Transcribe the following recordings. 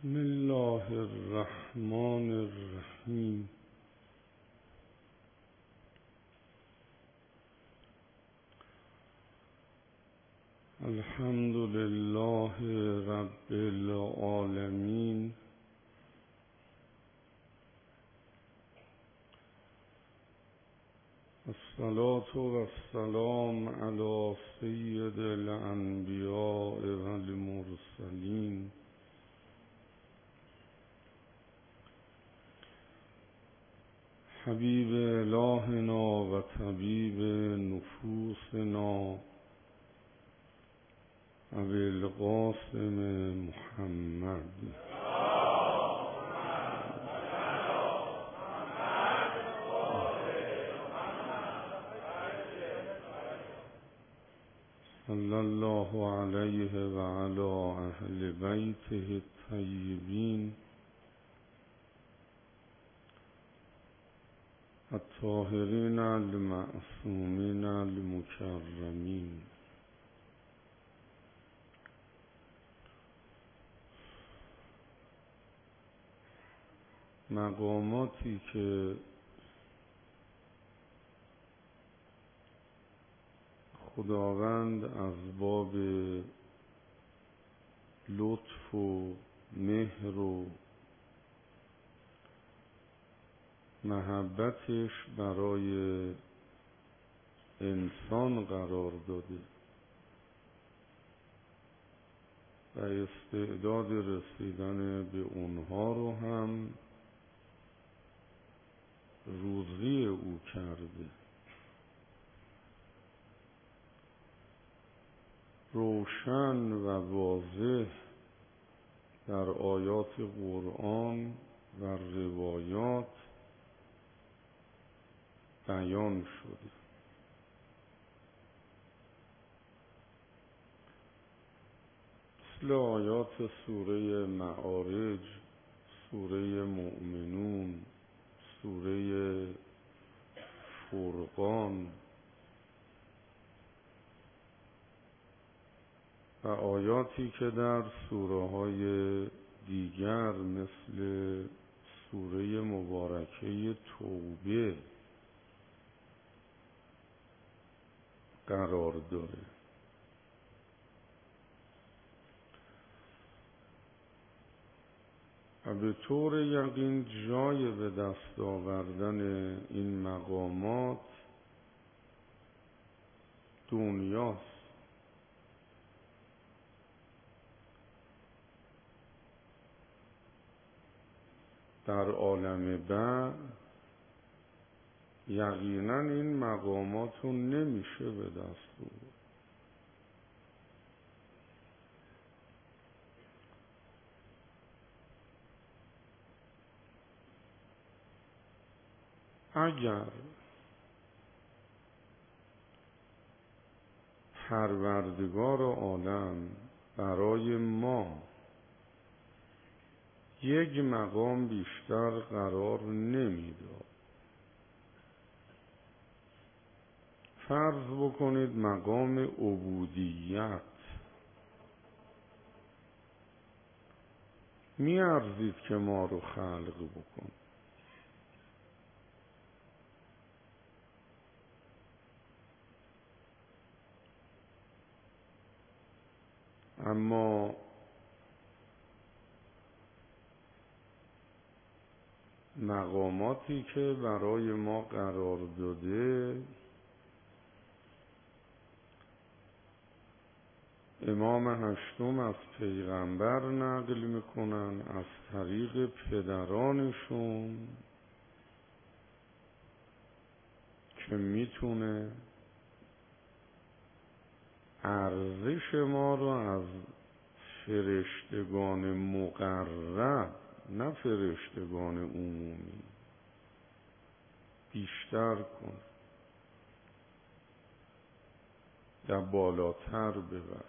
بسم الله الرحمن الرحیم. الحمد لله رب العالمین. الصلاة والسلام علی سید الانبیاء والمرسلین حبیب الهنا و طبیب نفوسنا ابی القاسم محمد صلی الله علیه و علی اهل بیته الطیبین الطاهرین المعصومین المکرمین. مقاماتی که خداوند از باب لطف و مهر و محبتش برای انسان قرار داده و استعداد رسیدن به اونها رو هم روزی او کرده. روشن و واضح در آیات قرآن و روایات بیان شده. مثل آیات سوره معارج، سوره مؤمنون، سوره فرقان و آیاتی که در سوره های دیگر مثل سوره مبارکه توبه قرار داره. و به طور یقین جای به دست آوردن این مقامات دنیاست. در عالم بعد یقینا این مقامات رو نمیشه به دست آورد. اگر پروردگار عالم برای ما یک مقام بیشتر قرار نمیداد، فرض بکنید مقام عبودیت، میارزید که ما رو خلق بکن. اما مقاماتی که برای ما قرار داده امام هشتم از پیغمبر نقل میکنن از طریق پدرانشون که میتونه ارزش ما رو از فرشتگان مقرب، نه فرشتگان عمومی، بیشتر کن یا بالاتر ببر.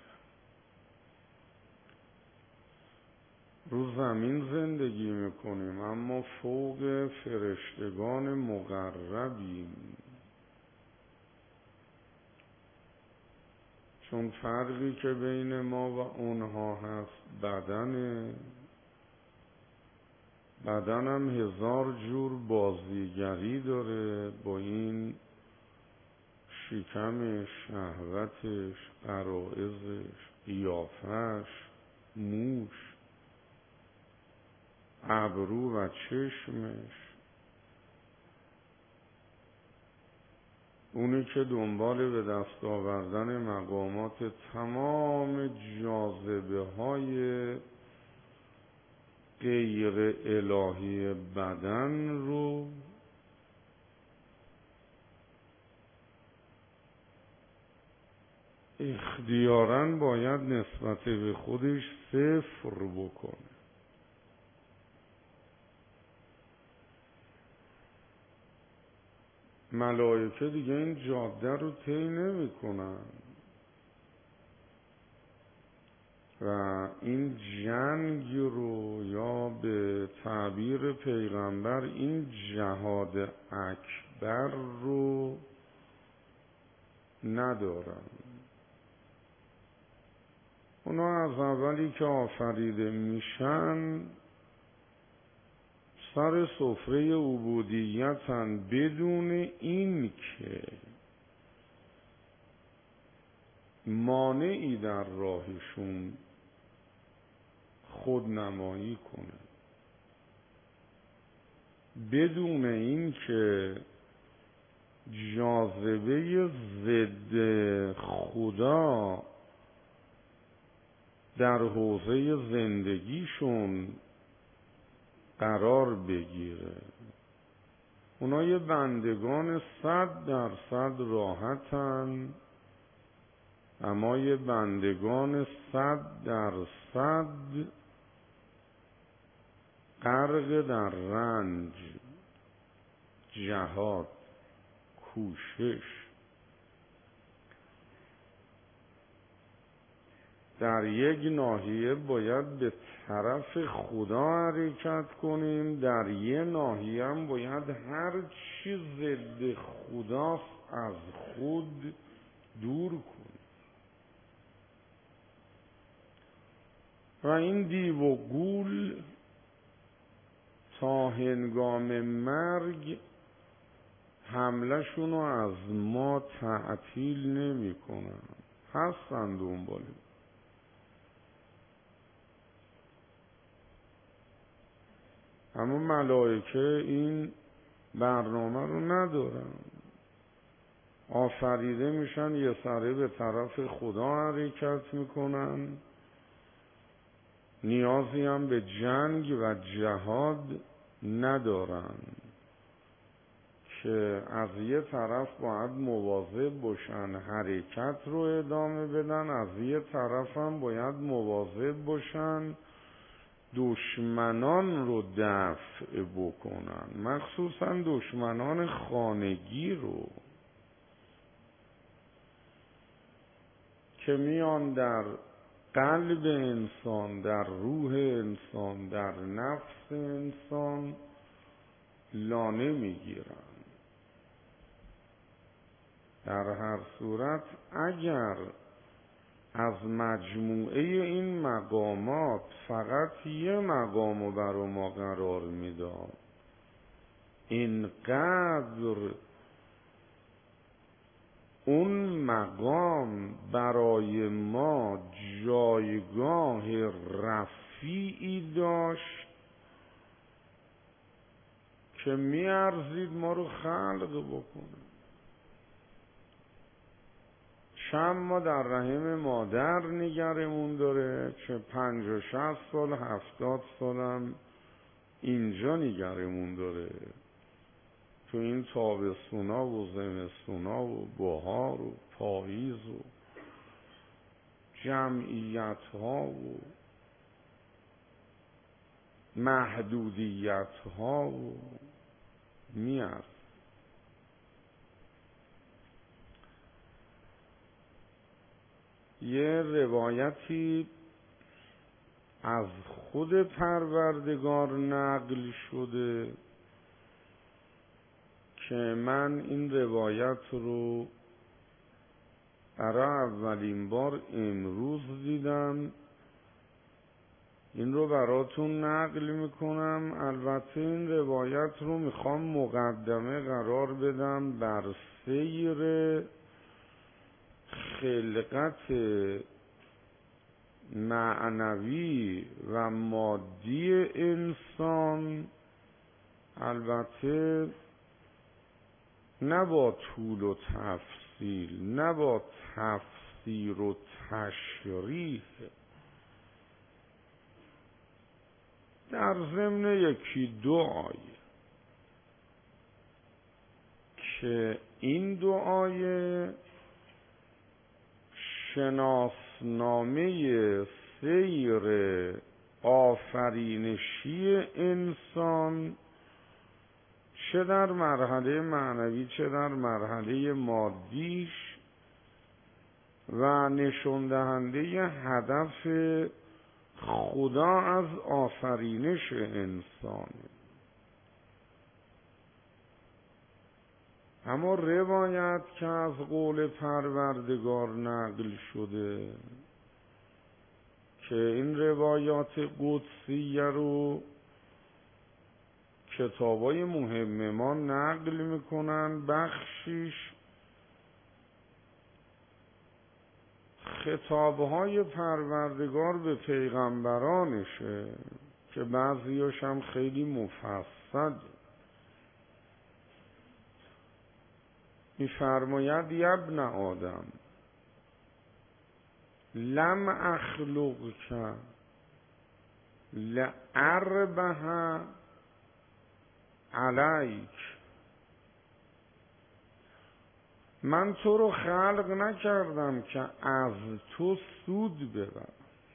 رو زمین زندگی میکنیم اما فوق فرشتگان مقربیم، چون فرقی که بین ما و اونها هست بدنه بدنم 1000 جور بازیگری داره با این شکمش، شهوتش، غرایزش، قیافش، موش، ابرو و چشمش. اونی که دنبال به دست آوردن مقامات تمام جاذبه های غیر الهی بدن رو اختیاراً باید نسبت به خودش صفر بکنه. ملائکه دیگه این جاده رو طی نمی کنن و این جنگ رو، یا به تعبیر پیغمبر این جهاد اکبر رو ندارن. اونا از اولی که آفریده میشن سر سفره عبودیتن، بدون این که مانعی در راهشون خودنمایی کنه، بدون این که جاذبه ضد خدا در حوزه زندگیشون قرار بگیره. اونا یه بندگان 100% راحتن، اما یه بندگان 100% غرق در رنج، جهاد، کوشش. در یک ناحیه باید به طرف خدا حرکت کنیم، در یک ناحیه هم باید هر چی ضد خداست از خود دور کنیم. و این دیو و گول تا هنگام مرگ حمله شونو از ما تعطیل نمی کنن، هستن دنباله. اما ملائکه این برنامه رو ندارن، آفریده میشن یه سره به طرف خدا حرکت میکنن، نیازی هم به جنگ و جهاد ندارن که از یه طرف باید مواظب باشن حرکت رو ادامه بدن، از یه طرف هم باید مواظب باشن دشمنان رو دفع بکنن، مخصوصا دشمنان خانگی رو که میان در قلب انسان، در روح انسان، در نفس انسان لانه میگیرن. در هر صورت اگر از مجموعه این مقامات فقط یه مقامو برای ما قرار میداد، اینقدر اون مقام برای ما جایگاه رفیعی داشت که میارزید ما رو خلق بکنه. چند ما در رحم مادر نگرمون داره، چه 50-60 سال 70 سالم اینجا نگرمون داره، تو این تابستونا و زمستونا و بهار و پاییز و جمعیت ها و محدودیت ها و میاد. یه روایتی از خود پروردگار نقل شده که من این روایت رو برای اولین بار امروز دیدم این رو براتون نقل میکنم. البته این روایت رو میخوام مقدمه قرار بدم بر سیر خلقت معنوی و مادی انسان، البته نه با طول و تفصیل، نه با تفسیر و تشریح، در ضمن یکی دو آیه که این دو آیه شناسنامه سیر آفرینشی انسان چه در مرحله معنوی چه در مرحله مادیش و نشون دهنده هدف خدا از آفرینش انسانه. اما روایت که از قول پروردگار نقل شده که این روایات قدسیه رو کتابای مهم ما نقل میکنن، بخشیش خطابهای پروردگار به پیغمبرانشه که بعضیاش هم خیلی مفصل. می‌فرماید ابن آدم لم اخلقک لأربح علیک، من تو رو خلق نکردم که از تو سود ببرم،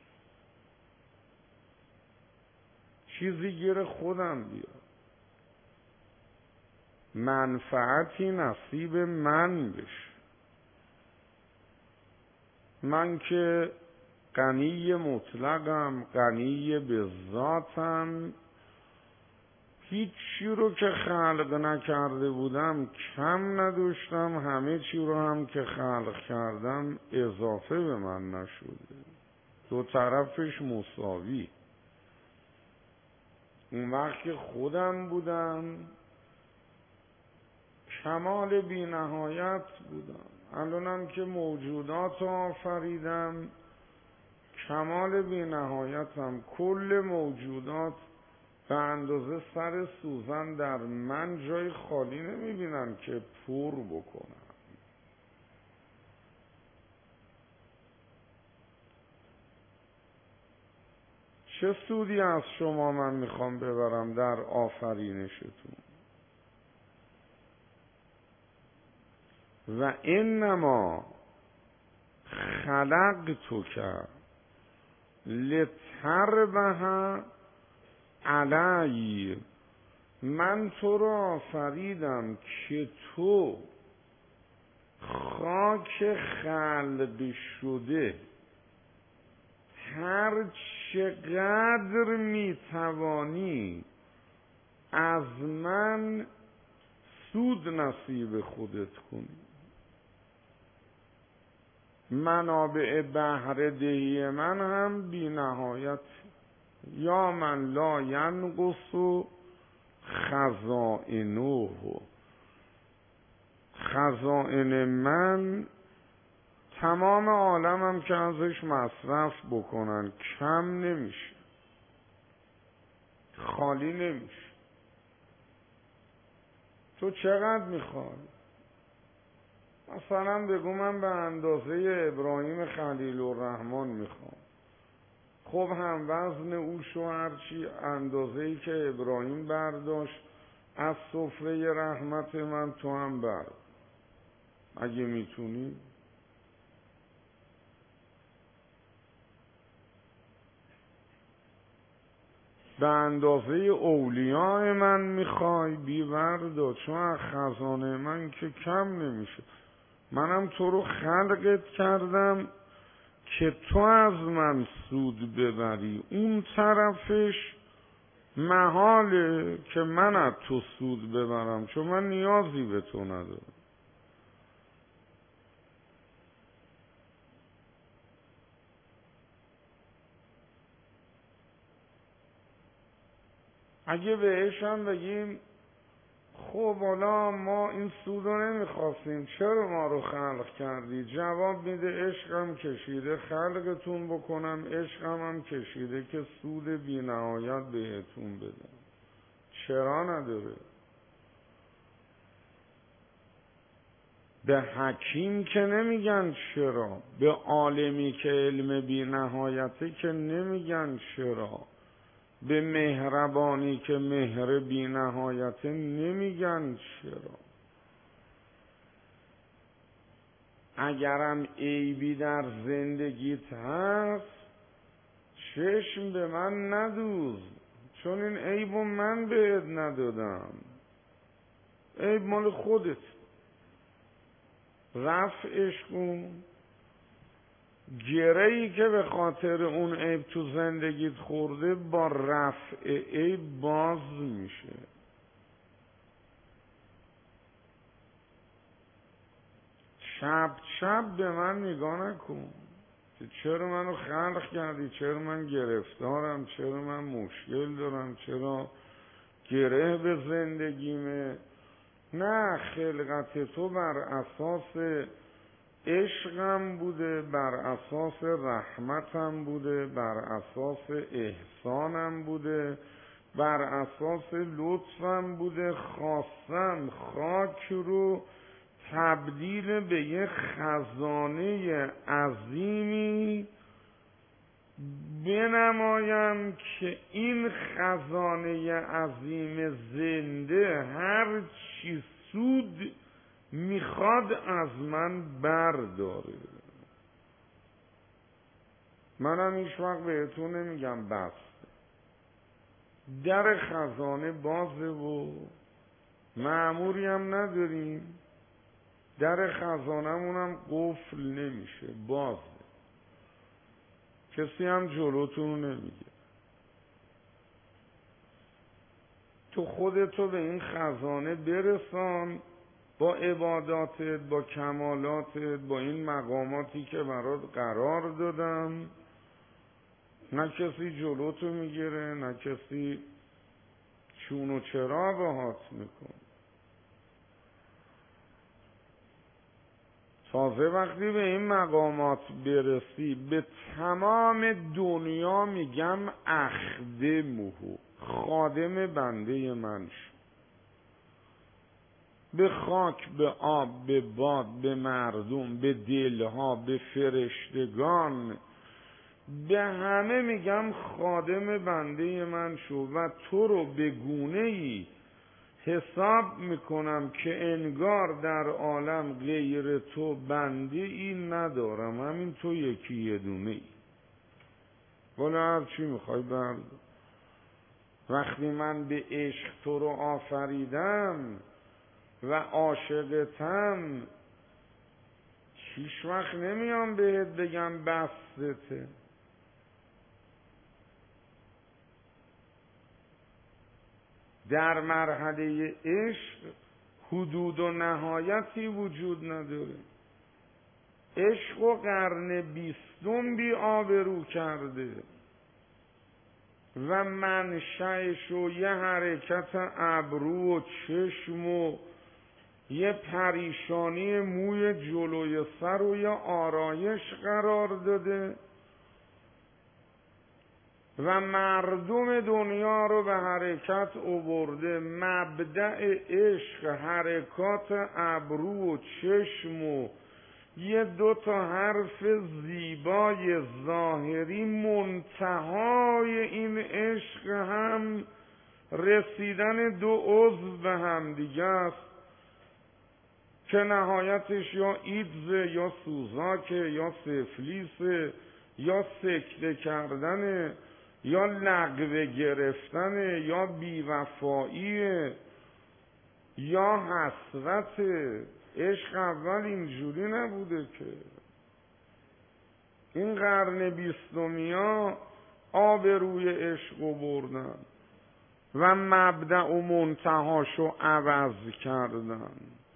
چیزی گیر خودم بیاد، منفعتی نصیب من بشه. من که غنی مطلقم، غنی به ذاتم، هیچی رو که خلق نکرده بودم کم نداشتم، همه چی رو هم که خلق کردم اضافه به من نشده، دو طرفش مساوی. اون وقت که خودم بودم کمال بی نهایت بودم، الانم که موجودات آفریدم کمال بی نهایتم، کل موجودات به اندازه سر سوزن در من جای خالی نمیبینن که پر بکنم. چه سودی از شما من میخوام ببرم در آفرینشتون؟ و انما خلقتک لتربح علی، من تو را آفریدم که تو خاک خلق شده هر چقدر میتوانی از من سود نصیب خودت کنی. منابع بهره دهی من هم بی نهایت، یا من لا ینقص خزائنه، خزائن من تمام عالمم که ازش مصرف بکنن کم نمیشه، خالی نمیشه. تو چقدر میخوای؟ مثلا بگو من به اندازه ابراهیم خلیل الرحمن میخوام. خب هم وزن او هرچی اندازه‌ای که ابراهیم برداشت از سفره رحمت من تو هم برد، اگه میتونی. به اندازه اولیاء من میخوای بیورد، چون از خزانه من که کم نمیشه. منم تو رو خلقت کردم که تو از من سود ببری، اون طرفش محاله که من از تو سود ببرم، چون من نیازی به تو ندارم. اگه بهش هم بگیم خب حالا ما این سود رو نمیخواستیم، چرا ما رو خلق کردی؟ جواب میده عشقم کشیده خلقتون بکنم، عشقم هم کشیده که سود بی نهایت بهتون بدم. چرا نداره؟ به حکیم که نمیگن چرا، به عالمی که علم بی نهایته که نمیگن چرا، به مهربانی که مهر بی نهایته نمیگن چرا. اگرم عیبی در زندگیت هست چشم به من ندوز، چون این عیبو من بهت ندادم، عیب مال خودت. رفعش کن، گره‌ای که به خاطر اون عیب تو زندگیت خورده با رفع عیب باز میشه. چپ چپ به من نگاه نکن که چرا منو خلق کردی، چرا من گرفتارم، چرا من مشکل دارم، چرا گره به زندگیمه. نه، خلقت تو بر اساس عشقم بوده، بر اساس رحمتم بوده، بر اساس احسانم بوده، بر اساس لطفم بوده. خواستم خاک رو تبدیل به یه خزانه عظیمی بنمایم که این خزانه عظیم زنده هر چی سود میخواد از من برداره. منم هیچ وقت بهتون نمیگم بس، در خزانه بازه و مأموری هم نداریم، در خزانه‌مونم قفل نمیشه، بازه، کسی هم جلوتون نمیگه. تو خودتو به این خزانه برسان با عباداتت، با کمالاتت، با این مقاماتی که برات قرار دادم. نه کسی جلوتو میگیره، نه کسی چون و چرا باهات میکن. تازه وقتی به این مقامات برسی به تمام دنیا میگم اخدمه، خادم بنده من شو. به خاک، به آب، به باد، به مردم، به دلها، به فرشتگان، به همه میگم خادم بنده من شو و تو رو به گونه‌ای حساب میکنم که انگار در عالم غیر تو بنده ای ندارم، همین تو یکی یه دونه ای. والا هر چی میخوای برد. وقتی من به عشق تو رو آفریدم و عاشقتم، هیچ وقت نمیام بهت بگم بسته. در مرحله عشق حدود و نهایتی وجود نداره. عشق و قرن 20 بی آبرو کرده و منشأش و یه حرکت ابرو و چشم و یه پریشانی موی جلوی سر و یه آرایش قرار داده و مردم دنیا رو به حرکت آورده. مبدأ عشق حرکات ابرو و چشم و یه 2 حرف زیبای ظاهری. منتهای این عشق هم رسیدن 2 عضو به هم دیگه است که نهایتش یا ایدز یا سوزاک یا سفلیس یا سکته کردن یا لغو گرفتن یا بیوفایی یا حسرت. عشق اول اینجوری نبوده که. این قرن 20 آب روی عشق بردن و مبدأ و منتهاشو عوض کردن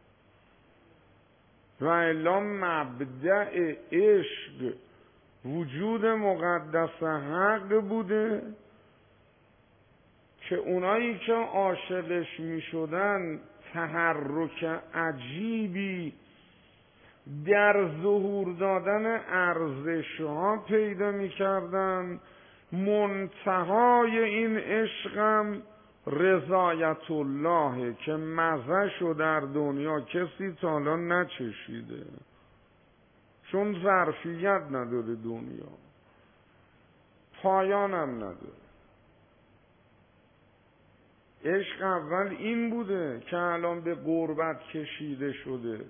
و الا مبدأ عشق وجود مقدس حق بوده که اونایی که عاشقش می شدن تحرک عجیبی در ظهور دادن ارزش‌ها پیدا می‌کردن. منتهای این عشقم رضایت الله که مزه‌شو در دنیا کسی تا حالا نچشیده، چون ظرفیت نداره، دنیا پایانم نداره. عشق اول این بوده که الان به غربت کشیده شده.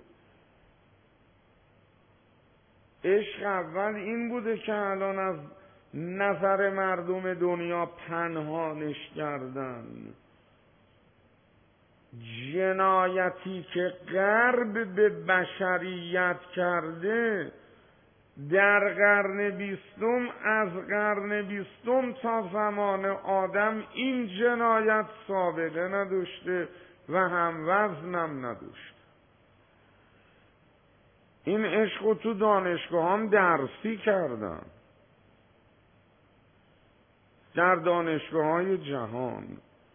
عشق اول این بوده که الان از نظر مردم دنیا پنهانش کردن. جنایتی که غرب به بشریت کرده در قرن 20، از قرن 20 تا زمان آدم این جنایت سابقه نداشته و هم وزنم نداشته. این عشق تو دانشگاه هم درسی کردن، در دانشگاه های جهان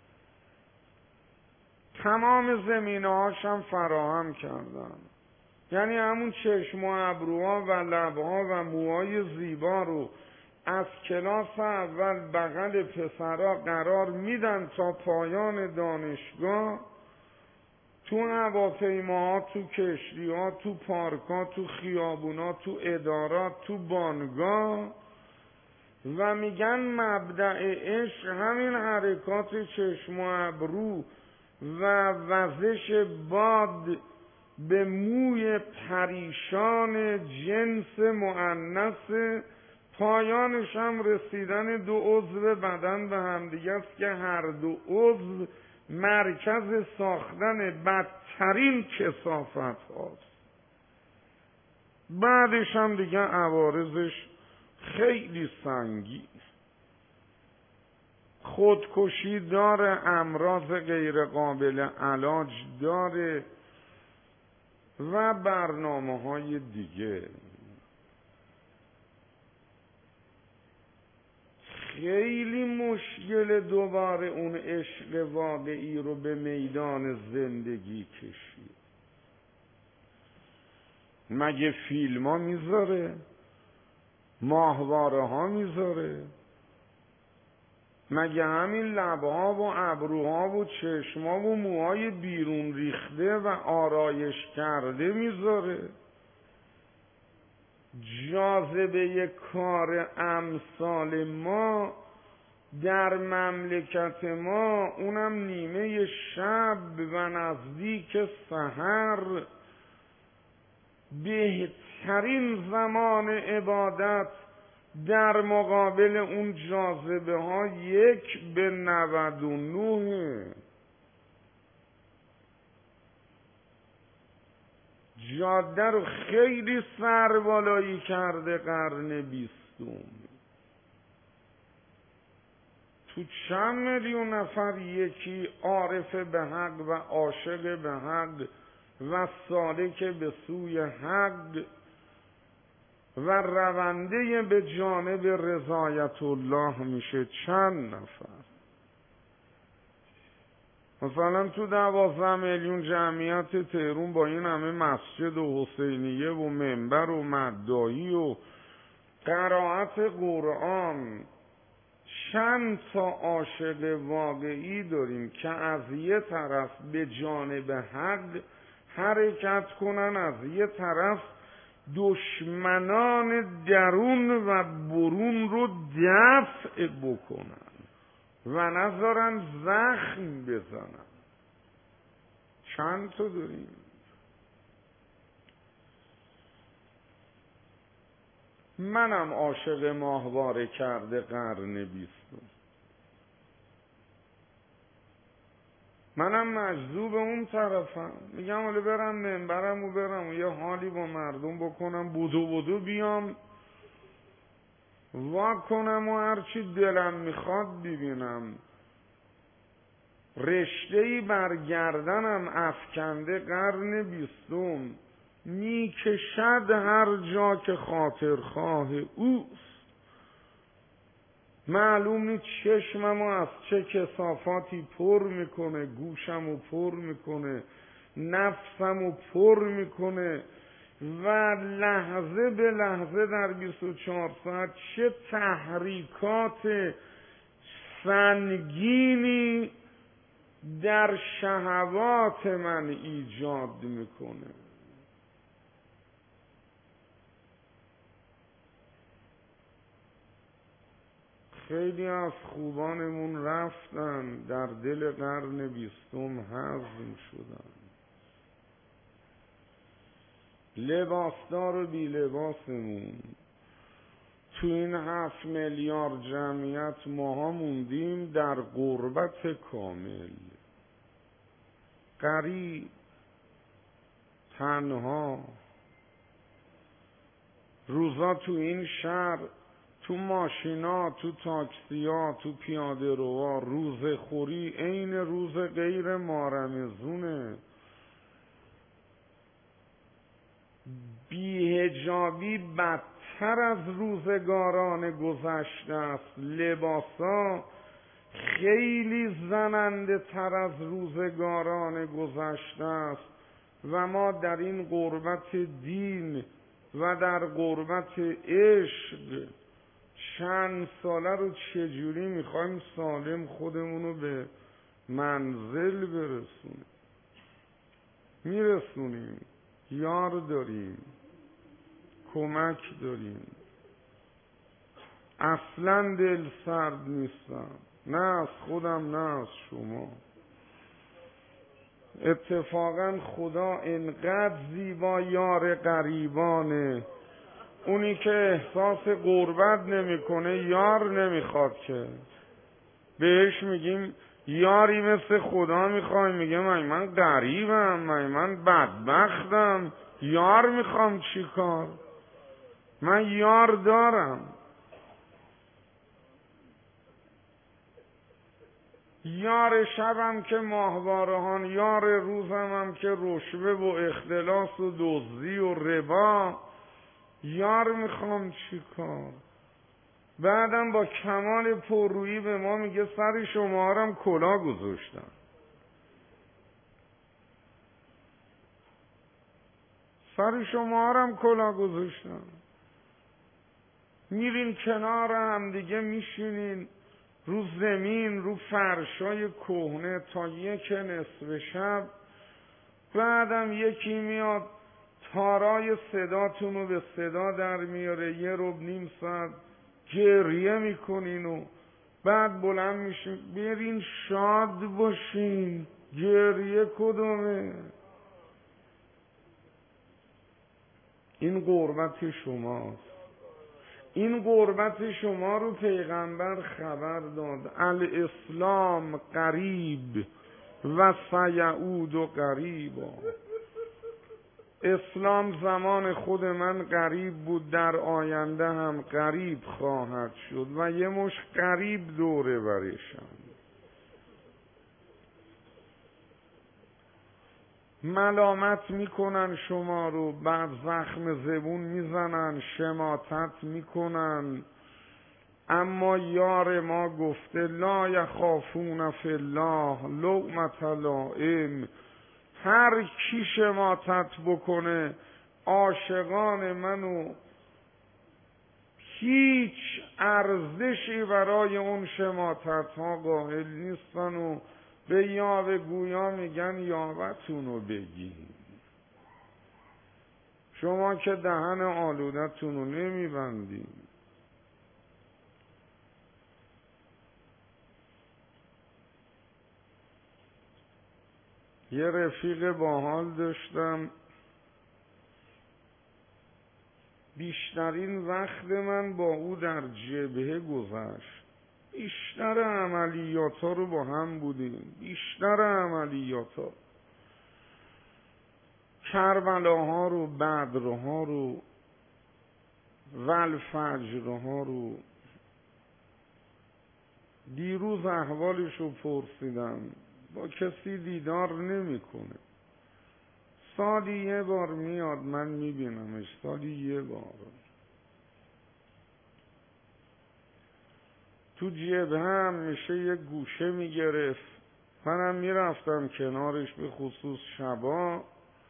تمام زمینه‌هاش هم فراهم کردن. یعنی همون چشم و ابروها و لبها و موهای زیبا رو از کلاس اول بغل پسرها قرار میدن تا پایان دانشگاه، تو هواپیماها، تو کشتیها، تو پارکها، تو خیابونا، تو ادارات، تو بانگاه، و میگن مبدأ عشق همین حرکات چشم و ابرو و وزش باد به موی پریشان جنس مؤنث، پایانش هم رسیدن دو عضو بدن به همدیگه است که هر دو عضو مرکز ساختن بدترین کثافت هاست. بعدش هم دیگه عوارضش خیلی سنگین، خودکشی داره، امراض غیر قابل علاج داره و برنامه‌های دیگه. خیلی مشکل دوباره اون عشق واقعی رو به میدان زندگی کشید. مگه فیلم ها میذاره؟ ماهواره ها میذاره؟ مگه همین لبها و ابروها و چشما و موهای بیرون ریخته و آرایش کرده میذاره؟ جاذبه کار امثال ما در مملکت ما، اونم نیمه شب و نزدیک سحر، بهترین زمان عبادت در مقابل اون جاذبه ها 1:99. جاده رو خیلی سربالایی کرده قرن 20. تو چند میلیون نفر یکی عارف به حق و عاشق به حق و سالک به سوی حق و رونده به جانب رضایت الله میشه؟ چند نفر؟ مثلا تو 12 میلیون جمعیت تهران با این همه مسجد و حسینیه و منبر و مدعی و قرائت قرآن، چند تا عاشق واقعی داریم که از یه طرف به جانب حق حرکت کنن، از یه طرف دشمنان درون و برون رو دفع بکنن و نذارن زخم بزنن؟ چند تا داریم؟ منم عاشق ماهواره کرده قرن 20. منم مجذوب اون طرفم. میگم ولی برم منبرم و برم و یه حالی با مردم بکنم، بودو بیام وا کنم و هرچی دلم میخواد ببینم. رشته‌ای بر گردنم افکنده قرن 20، میکشد هر جا که خاطرخواه اوست. معلوم نیست چشممو از چه کثافاتی پر میکنه، گوشمو پر میکنه، نفسمو پر میکنه و لحظه به لحظه در 24 ساعت چه تحریکات سنگینی در شهوات من ایجاد میکنه. خیلی از خوبانمون رفتن، در دل قرن 20 هضم شدن. لباسدار و بی لباسمون تو این 7 میلیارد جمعیت ماها موندیم در غربت کامل، غریب، تنها. روزا تو این شهر، تو ماشینا، تو تاکسیا، تو پیاده روا، روزه خوری عین روز غیر مارمزونه. بی‌حجابی بدتر از روزگاران گذشته است. لباسا خیلی زننده تر از روزگاران گذشته است و ما در این غربت دین و در غربت عشق چند ساله رو چجوری میخوایم سالم خودمونو به منزل برسونیم؟ میرسونیم. یار داریم، کمک داریم، اصلا دل سرد نیستم، نه از خودم نه از شما. اتفاقا خدا انقدر زیبا یار غریبانه، اونی که احساس غربت نمیکنه یار نمیخواد که. بهش میگیم یاری مثل خدا میخوای، میگه من غریبم، من بدبختم، یار میخوام چی کار؟ من یار دارم. یار شبم که ماهوارهان، یار روزم هم که رشوه و اختلاس و دزدی و ربا، یار میخوام چی کار؟ بعدم با کمال پررویی به ما میگه سر شما هم کلاه گذاشتم. سر شما هم کلاه گذاشتم. میرین کنار هم دیگه میشینین رو زمین، رو فرشای کهنه تا 1 نصف شب. بعدم یکی میاد تارای صداتون رو به صدا در میاره، 1 ساعت گریه میکنین و بعد بلند میشین. برین شاد باشین، گریه کدومه؟ این غربت شماست. این غربت شما رو پیغمبر خبر داد. الاسلام قریب و سیعود و قریبا. اسلام زمان خود من قریب بود، در آینده هم قریب خواهد شد و یه مش قریب دوره برشم. ملامت میکنن شما رو، بعد زخم زبون میزنن، شماتت میکنن، اما یار ما گفته لا یخافون فی الله لومة لائم. هر کی شماتت بکنه عاشقان منو هیچ ارزشی برای اون شماتت ها قائل نیستن و به یاوه گویا میگن یاوه‌تونو بگین. شما که دهن آلودتونو نمیبندین. یه رفیق باحال داشتم، بیشترین وقت من با او در جبهه گذشت. بیشتر عملیات‌ها رو با هم بودیم، بیشتر عملیات‌ها، کربلاها رو، بدرها رو، والفجرها رو. دیروز احوالش رو پرسیدم، با کسی دیدار نمی‌کنه. سالی 1 بار میاد، من میبینمش، سالی 1 بار. تو جبهه هم میشه یه گوشه میگرفت، منم میرفتم کنارش، به خصوص شبا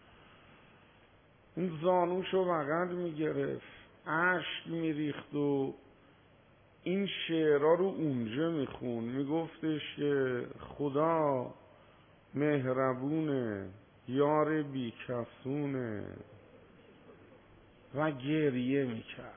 این زانوشو بغل میگرفت، اشک میریخت و این شعرها رو اونجا میخون، میگفتش که خدا مهربونه، یار بیکسونه و گریه میکرد.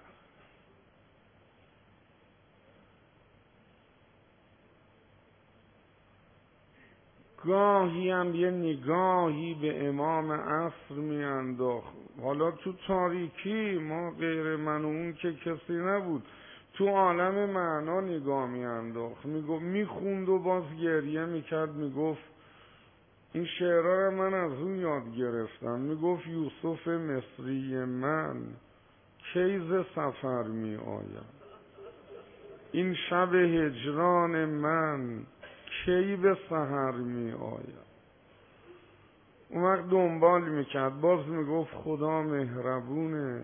گاهی هم یه نگاهی به امام عصر میانداخت. حالا تو تاریکی ما غیر من و اون که کسی نبود، تو عالم معنا نگاه میانداخت، میخوند و باز گریه میکرد، میگفت این شعرها رو من از اون یاد گرفتم. میگفت یوسف مصری من کی ز سفر می آید، این شب هجران من کی به سحر می آید. اون وقت دنبال میکرد، باز میگفت خدا مهربونه،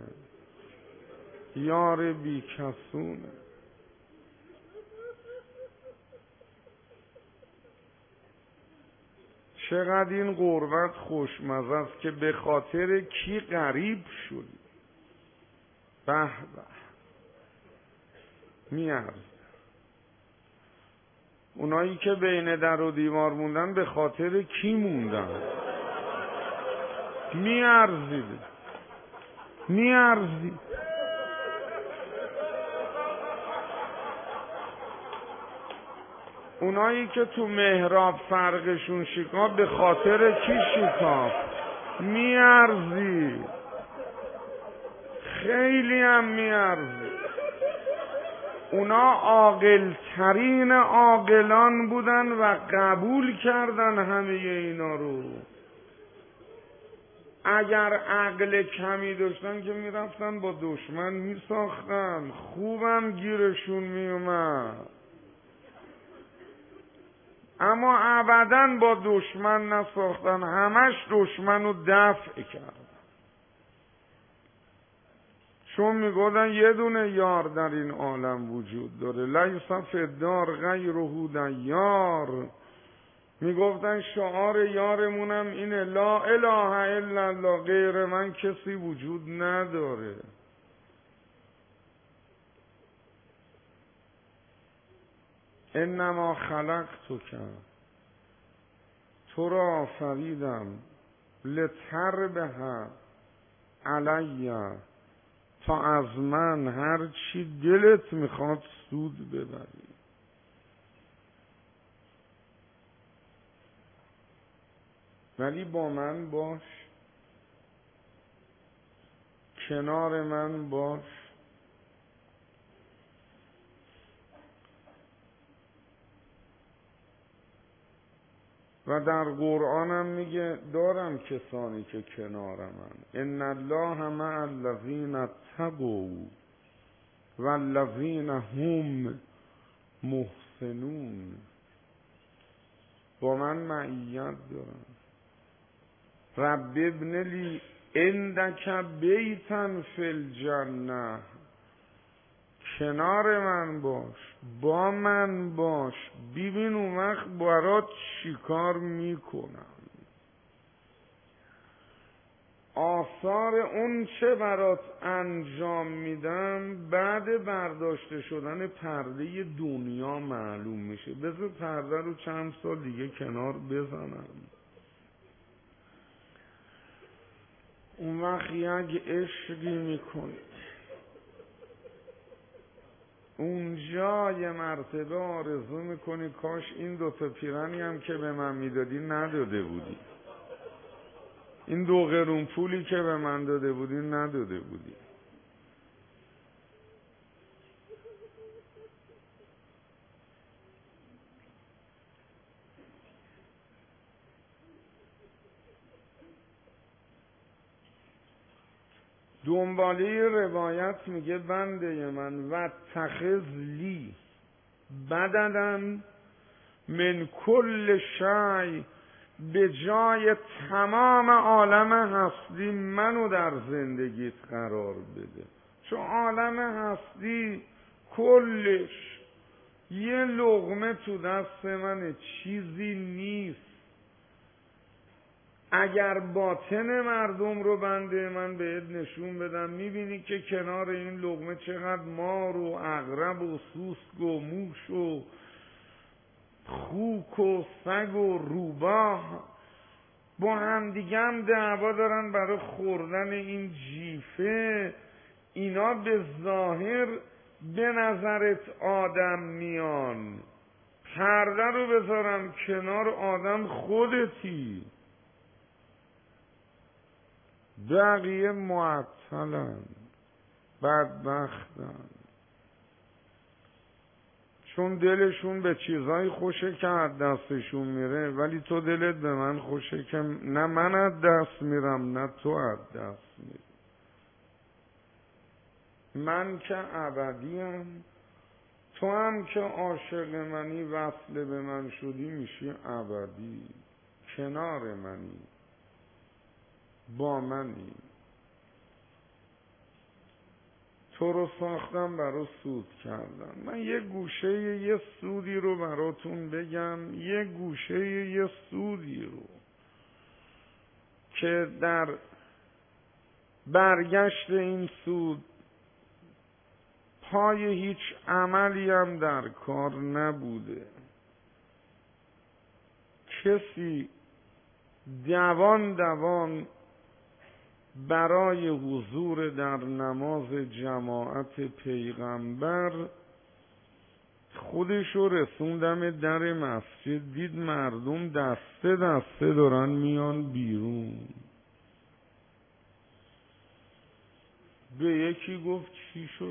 یار بیکسونه. چقدر این غربت خوشمزه است که به خاطر کی غریب شدی. به به میارز. اونایی که بین در و دیوار موندن به خاطر کی موندن؟ میارزید. اونایی که تو محراب فرقشون شکاف به خاطر کی شکاف؟ میارزید. خیلی هم میارزید. اونا عاقل‌ترین عاقلان بودن و قبول کردن همه اینا رو. اگر عقل کمی داشتن که میرفتن با دشمن میساختن، خوبم گیرشون میومد، اما ابداً با دشمن نساختن، همش دشمن رو دفع کردن. چون میگفتن یه دونه یار در این عالم وجود داره، لیس فی الدار غیره دیار. میگفتن شعار یارمونم اینه لا اله الا الله، غیر من کسی وجود نداره. انما خلقتک، تو را آفریدم، لتربح علی، تا از من هر چی دلت میخواد سود ببری. ولی با من باش، کنار من باش. و در قرآنم میگه دارم کسانی که کنار من، ان الله مع الذین اتقوا والذین هم محسنون. با من معیت دارم. رب ابن لی عندک بیتا فی الجنه، کنار من باش، با من باش، ببین اون وقت برات چیکار میکنم. آثار اون چه برات انجام میدم بعد برداشته شدن پرده دنیا معلوم میشه. بذار پرده رو چند سال دیگه کنار بزنم، اون وقت یک عشقی میکنی، اونجا یه مرتبه آرزو میکنی کاش این دوتا پیرنی هم که به من میدادی نداده بودی، این 2 قرون پولی که به من داده بودی نداده بودی. دنباله روایت میگه بنده من و تخذ لی بدنن من کل شی، به جای تمام عالم هستی منو در زندگیت قرار بده. چون عالم هستی کلش یه لقمه تو دست منه، چیزی نیست. اگر باطن مردم رو بنده من بهت نشون بدم، میبینی که کنار این لقمه چقدر مار و عقرب و سوسک و موش و خوک و سگ و روباه با هم دیگه هم دعوا دارن برای خوردن این جیفه. اینا به ظاهر به نظرت آدم میان، پرده رو بذارم کنار، آدم خودتی. بقیه معطلن، بدبختن، چون دلشون به چیزای خوشه که از دستشون میره، ولی تو دلت به من خوشه که نه من از دست میرم نه تو از دست میری. من که ابدیم، تو هم که عاشق منی، وصل به من شدی میشی ابدی، کنار منی، با منی. تو رو ساختم برای سود کردن. من یه گوشه یه سودی رو براتون بگم، یه گوشه یه سودی رو که در برگشت این سود پای هیچ عملی هم در کار نبوده. کسی دوان برای حضور در نماز جماعت پیغمبر خودشو رسوندم در مسجد، دید مردم دسته دسته دارن میان بیرون. به یکی گفت چی شده؟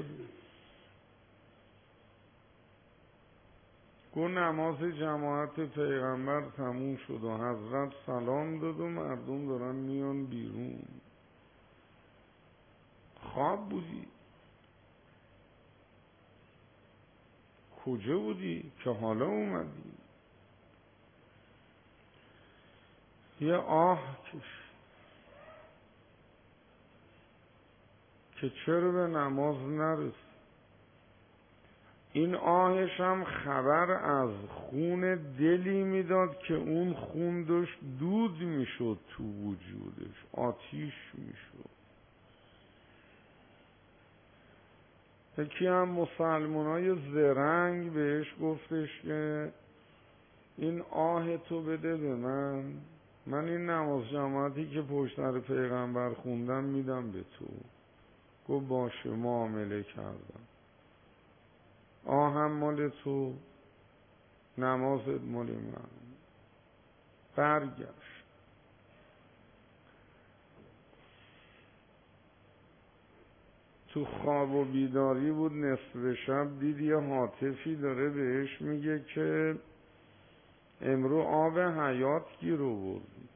گفت نماز جماعت پیغمبر تموم شد و حضرت سلام داد و مردم دارن میان بیرون. خواب بودی؟ کجا بودی که حالا اومدی؟ یه آه کش که چرا به نماز نرسی. این آهش هم خبر از خون دلی میداد که اون خون داشت دود میشد تو وجودش، آتیش میشد. یکی هم مسلمانای زرنگ بهش گفتش که این آه تو بده به من این نماز جماعتی که پشت سر پیغمبر خوندم میدم به تو. گفت باشه، معامله کردم، آهم مال تو، نمازت مال من. برگشت. تو خواب و بیداری بود، نصف شب دید یه هاتفی داره بهش میگه که امرو آب حیات گیر آوردی،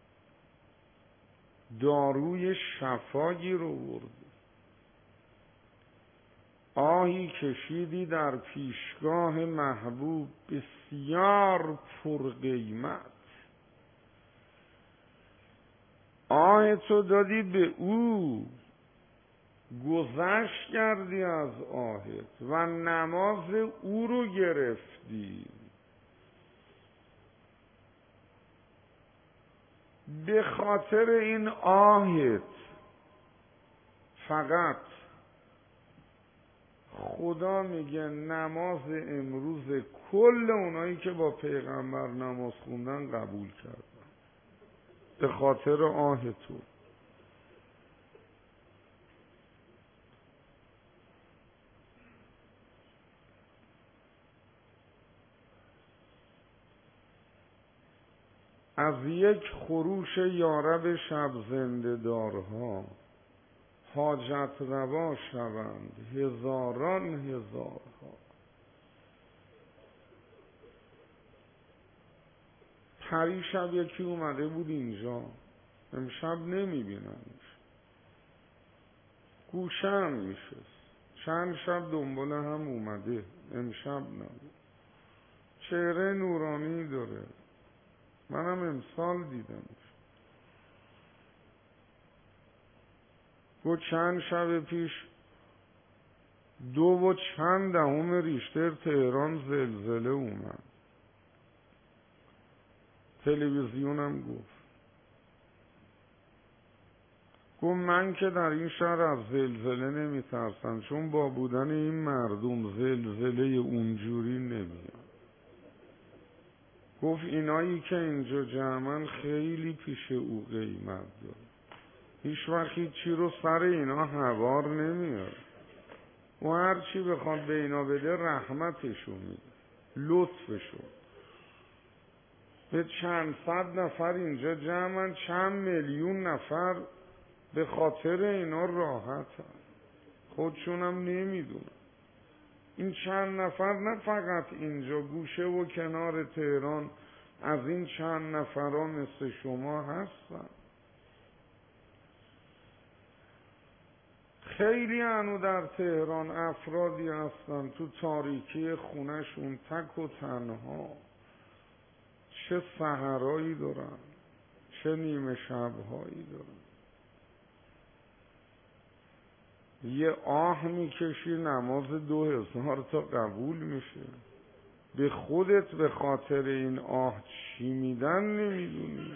داروی شفا گیر آوردی. آهی کشیدی در پیشگاه محبوب بسیار پرقیمت، آه تو دادی به او، گذشت کردی از آهت و نماز او رو گرفتی. به خاطر این آهت فقط خدا میگه نماز امروز کل اونایی که با پیغمبر نماز خوندن قبول کردن، به خاطر آه تو. از یک خروش یارب شب زنده دارها حاجت روا شوند هزاران هزارها. پریشب یکی اومده بود اینجا، امشب نمیبینمش، گوشم میشست، چند شب دنبال هم اومده، امشب نبود. چهره نورانی داره، منم امسال دیدمش. گفت چند شب پیش 2.2 ریشتر تهران زلزله اومد. تلویزیونم گفت من که در این شهر از زلزله نمیترسم، چون با بودن این مردم زلزله اونجوری نمیاد. گفت اینایی که اینجا جمعن خیلی پیش او قیمت داره، هیچ وقت هیچی رو سر اینا هوار نمیاد و هر چی بخواد به اینا بده رحمتشو میده، لطفشو. به چند صد نفر اینجا جمعن، چند میلیون نفر به خاطر اینا راحتن، خودشونم نمیدونن. این چند نفر نه فقط اینجا گوشه و کنار تهران، از این چند نفرها مثل شما هستن. خیلی هنو در تهران افرادی هستن تو تاریکی خونهشون تک و تنها، چه سحرایی دارن، چه نیمه شبهایی دارن. یه آه میکشی نماز 2000 تا قبول میشه. به خودت به خاطر این آه چی میدن نمیدونی.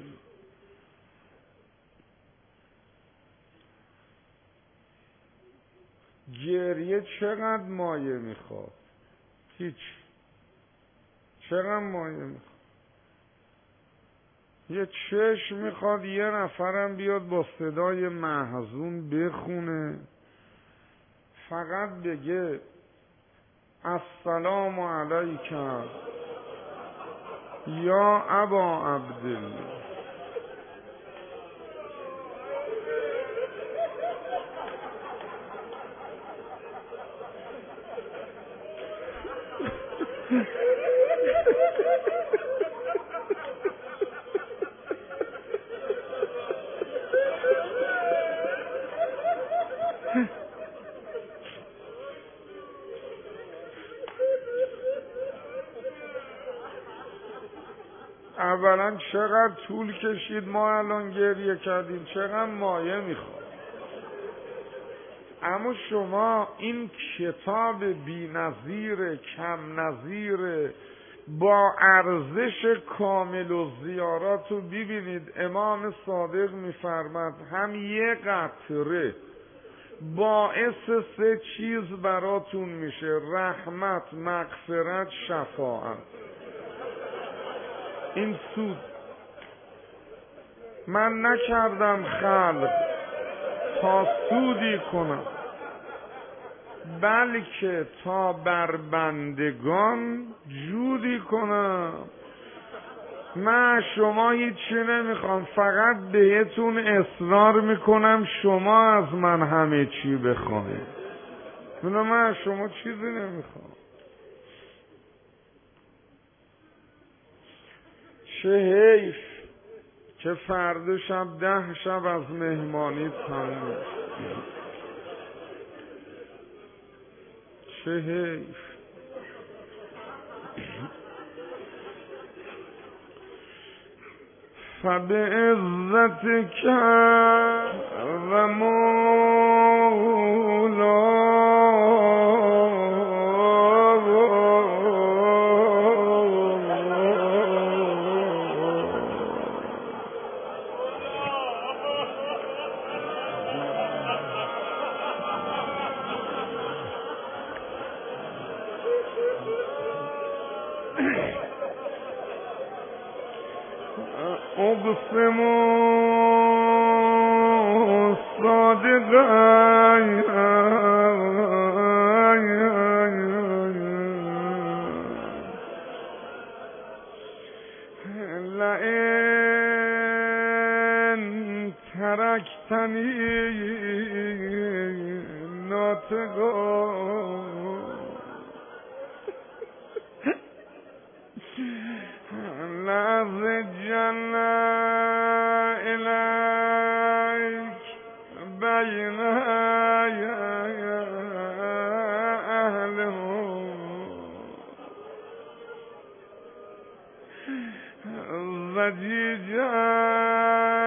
گریه چقدر مایه میخواد؟ هیچ. چقدر مایه میخواد؟ یه چشم میخواد یه نفرم بیاد با صدای محزون بخونه، فقط بگه السلام علیک یا ابا عبدالله. اولا چقدر طول کشید ما الان گریه کردیم، چقدر مایه میخواد. اما شما این کتاب بی نظیر، کم نظیر، با ارزش کامل و زیارات رو ببینید. امام صادق میفرماد هم یه قطره باعث 3 چیز براتون میشه: رحمت، مغفرت، شفاعت. این سود من نکردم خلق تا سودی کنم، بلکه تا بر بندگان جودی کنم. من شما هیچی نمیخوام، فقط بهتون اصرار میکنم شما از من همه چی بخواید. من شما چیزی نمیخوام. چه حیف که فردا شب 10 شب از مهمانی تموم. چه حیف. فبعزتک و اقسم صادقا لئن ترکتنی ناطقا لأزجن إليك بين أهله زجيجا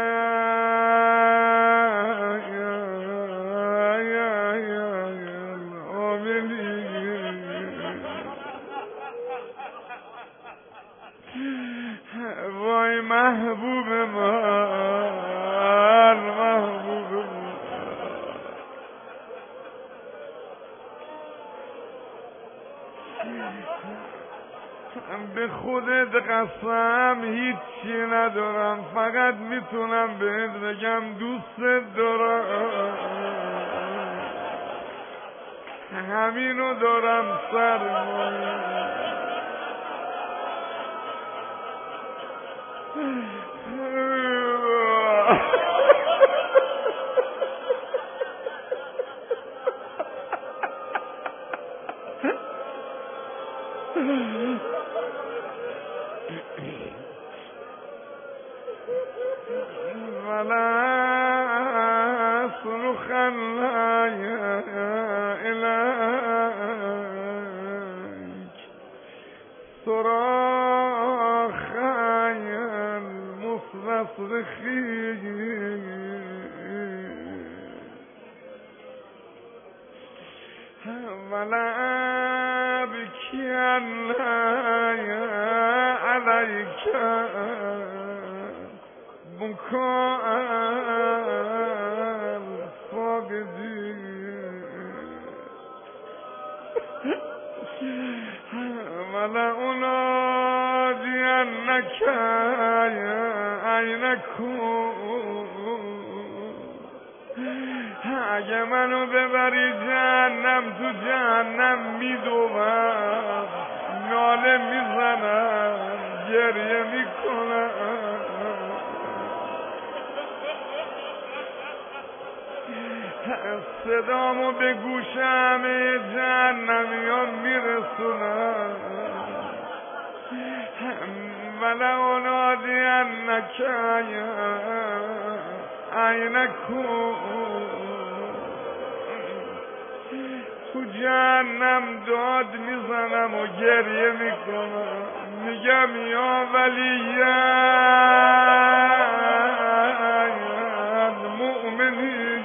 ببینی وای محبوب من محبوب من به خودت قسم هیچی ندارم فقط میتونم بهت بگم دوست دارم همینو دارم سرمایه ولا صرخ إليك صراخ المستصرخين ولا أبكي عليك بكاء الفاقدين ولا أنادينك أين كنت اگه منو ببری جهنم تو جهنم میدوم ناله میزنم گریه میکنم صدامو به گوش همه جهنمیان میرسونم ولو نادینک أين كنت تو جهنم داد میزنم و گریه میکنم میگم یا ولی المؤمنین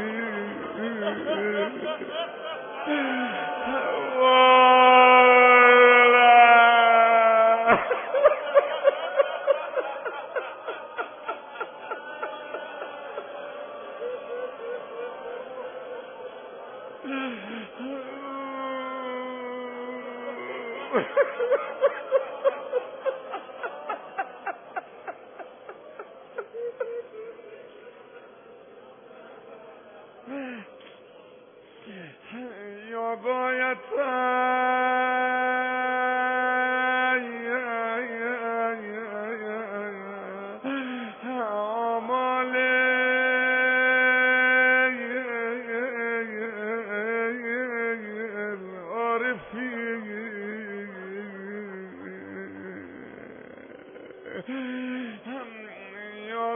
یا باید آمال عارفی یا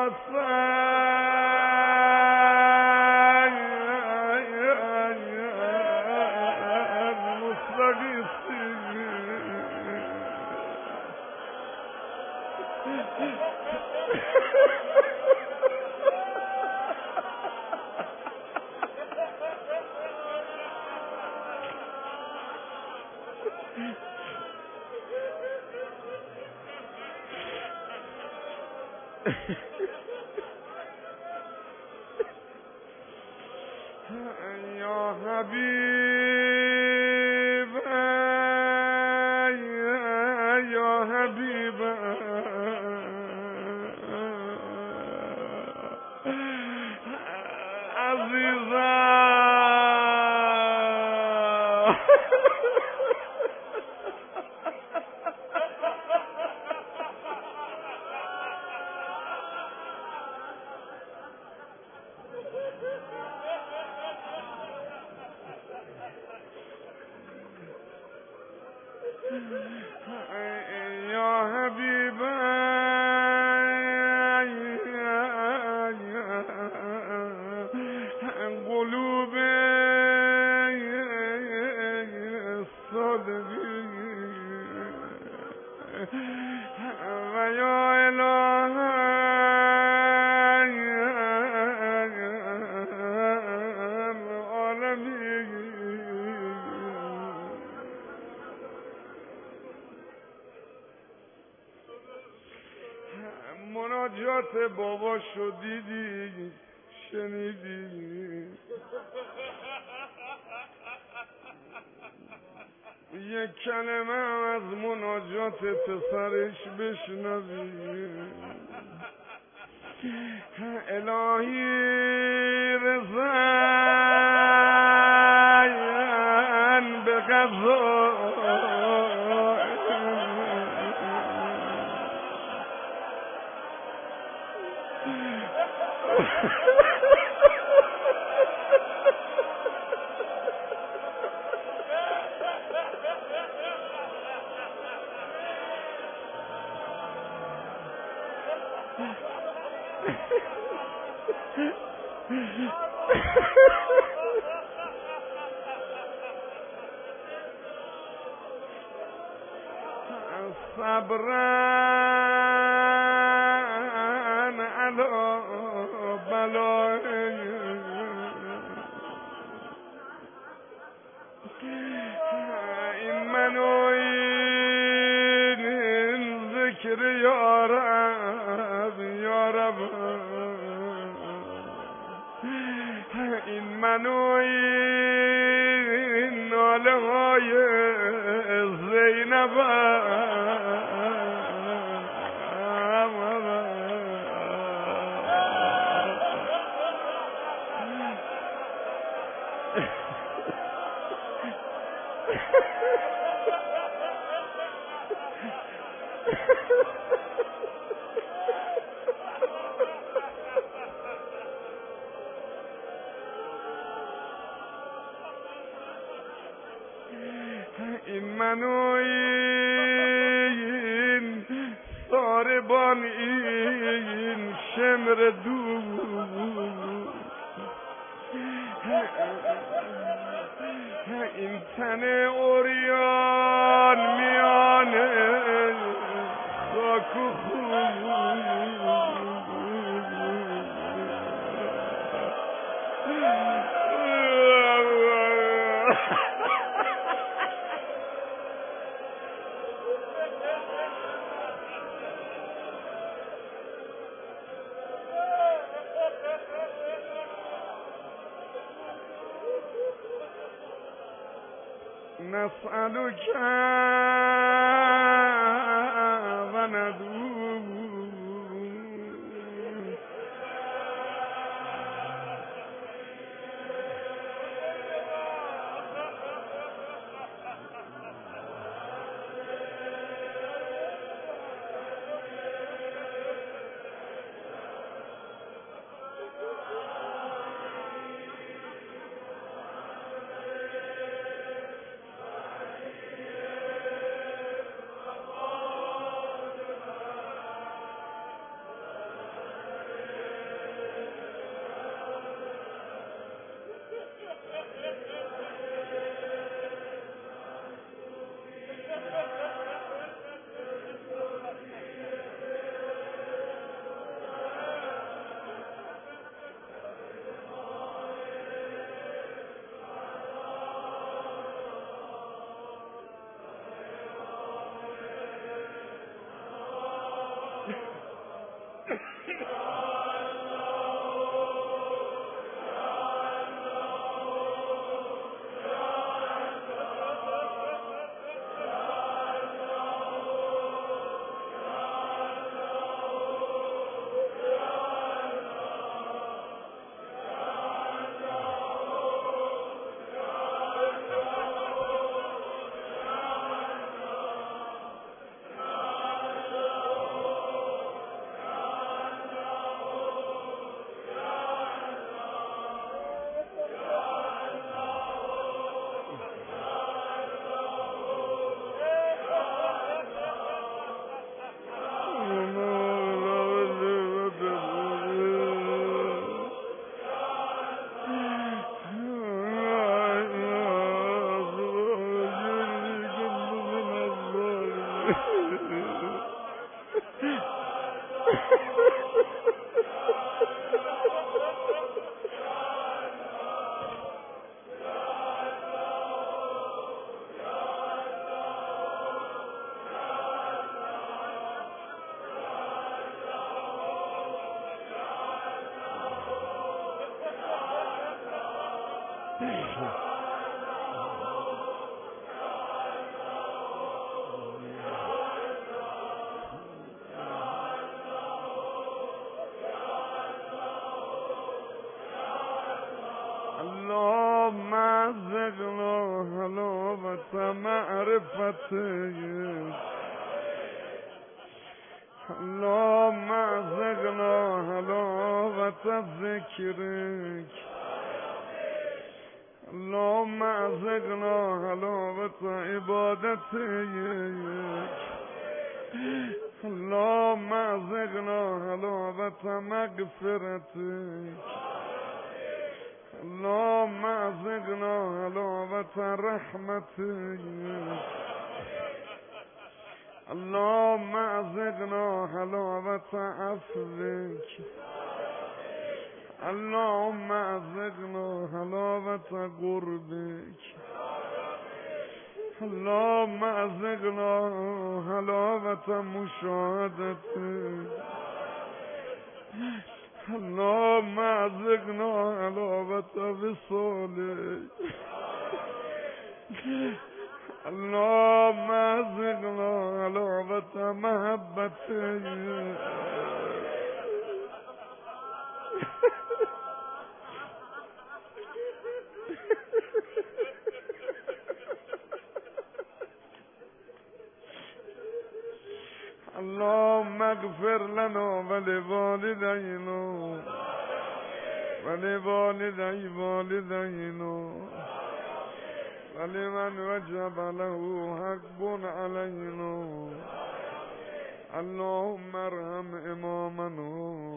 یا حبیب یا حبیب عزیزم یا حبیب قلوب الصادقین و یا اله العالمین مناجات بابا شدیدی شنیدی یک کلمه از مناجات پسرش بشنوی الهی رضاین به قضا صبرن علا بلای این منو این ذکر یارب یارب این منو این ناله های زینب این منو این ساربان این شمر دو این تن اوریان میانه خاک و خون نسألك و ندعو حلاوت معرفتك اللهم ارزقنا حلاوت ذکرك اللهم ارزقنا حلاوت عبادتك اللهم ارزقنا حلاوت مغفرتك اللهم ارزقنا حلاوت رحمتك اللهم ارزقنا حلاوت عفوك اللهم ارزقنا حلاوت قربك اللهم ارزقنا حلاوت مشاهدتك اللهم ارزقنا حلاوت وصالك اللهم ارزقنا حلاوت محبتك اللهم اغفر لنا ولوالدينا ولوالدي والدينا ولمن وجب له حق علينا اللهم ارحم امامنا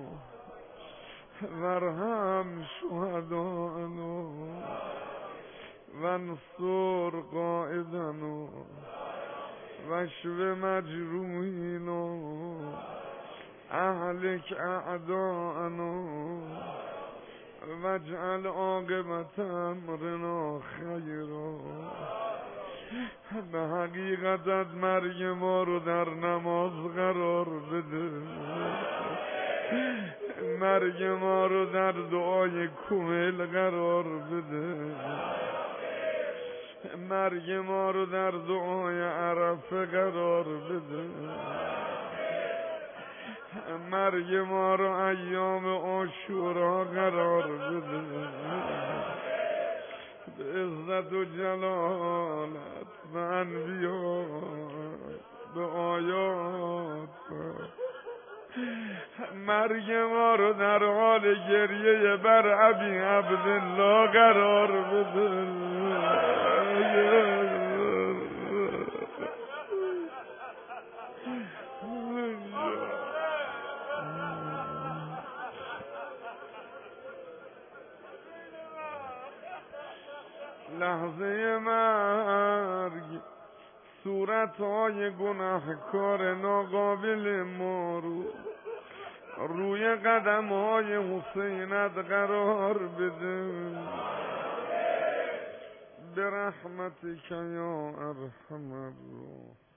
وارحم شهداءنا وانصر قائدنا واشف مجروحینا اهلك اعداءنا واجعل عاقبت امرنا خیرا به حقیقت مرگ ما رو در نماز قرار بده مرگ ما رو در دعای کمیل قرار بده مرگ ما رو در دعای عرفه قرار بده مرگ ما رو ایام عاشورا قرار بده به عزت و جلالت به انبیا به آیات مرگ ما رو در حال گریه بر ابی عبدالله قرار بده لحظه مرگ صورتهای گناهکار ناقابل ما رو روی قدمهای حسینت قرار بده برحمتک یا ارحم الراحمین.